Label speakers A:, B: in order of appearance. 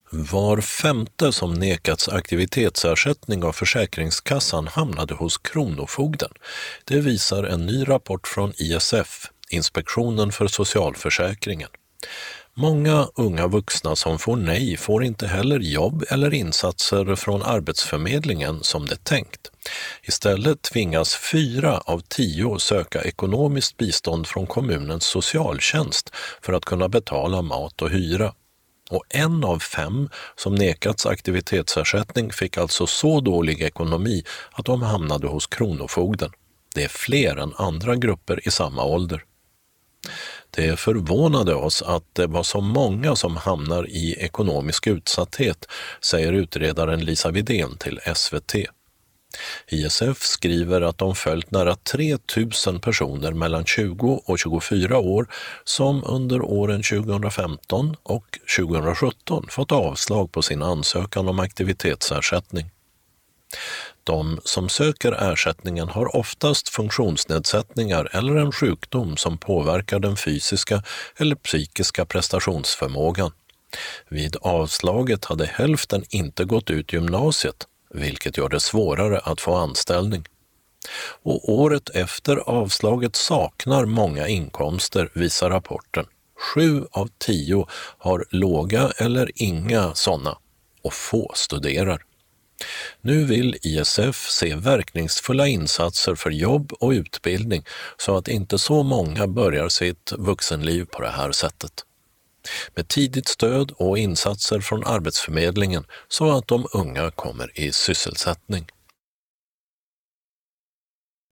A: Var femte som nekats aktivitetsersättning av Försäkringskassan hamnade hos Kronofogden. Det visar en ny rapport från ISF, Inspektionen för socialförsäkringen. Många unga vuxna som får nej får inte heller jobb eller insatser från Arbetsförmedlingen som det tänkt. Istället tvingas 4 av 10 söka ekonomiskt bistånd från kommunens socialtjänst för att kunna betala mat och hyra. Och 1 av 5 som nekats aktivitetsersättning fick alltså så dålig ekonomi att de hamnade hos Kronofogden. Det är fler än andra grupper i samma ålder. Det förvånade oss att det var så många som hamnar i ekonomisk utsatthet, säger utredaren Lisa Widén till SVT. ISF skriver att de följt nära 3 000 personer mellan 20 och 24 år som under åren 2015 och 2017 fått avslag på sin ansökan om aktivitetsersättning. De som söker ersättningen har oftast funktionsnedsättningar eller en sjukdom som påverkar den fysiska eller psykiska prestationsförmågan. Vid avslaget hade hälften inte gått ut gymnasiet, vilket gör det svårare att få anställning. Och året efter avslaget saknar många inkomster, visar rapporten. 7 av 10 har låga eller inga sådana och få studerar. Nu vill ISF se verkningsfulla insatser för jobb och utbildning så att inte så många börjar sitt vuxenliv på det här sättet. Med tidigt stöd och insatser från Arbetsförmedlingen så att de unga kommer i sysselsättning.